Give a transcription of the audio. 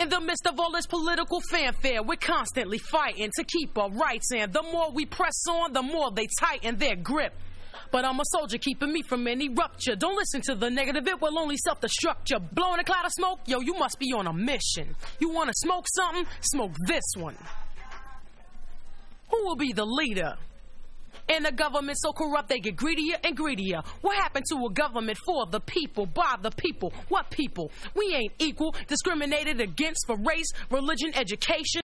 In the midst of all this political fanfare, we're constantly fighting to keep our rights, and the more we press on, the more they tighten their grip. But I'm a soldier keeping me from any rupture. Don't listen to the negative, it will only self-destruct you. Blowing a cloud of smoke, yo, you must be on a mission. You wanna smoke something? Smoke this one. Who will be the leader? And the government so corrupt they get greedier and greedier. What happened to a government for the people, by the people? What people? We ain't equal, discriminated against for race, religion, education.